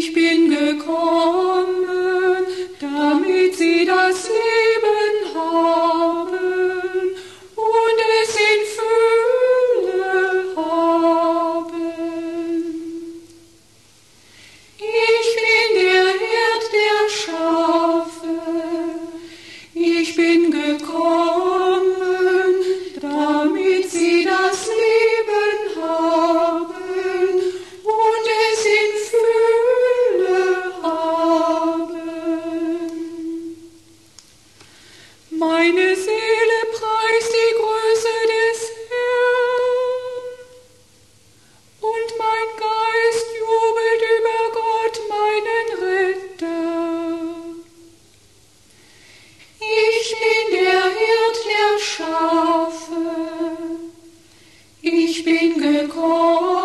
Ich bin gekommen, damit sie das Leben haben und es in Fülle haben. Ich bin der Hirt der Schafe, ich bin gekommen, damit sie das Leben haben und es in Fülle haben. Meine Seele preist die Größe des Herrn und mein Geist jubelt über Gott, meinen Retter. Ich bin der Hirt der Schafe, ich bin gekommen,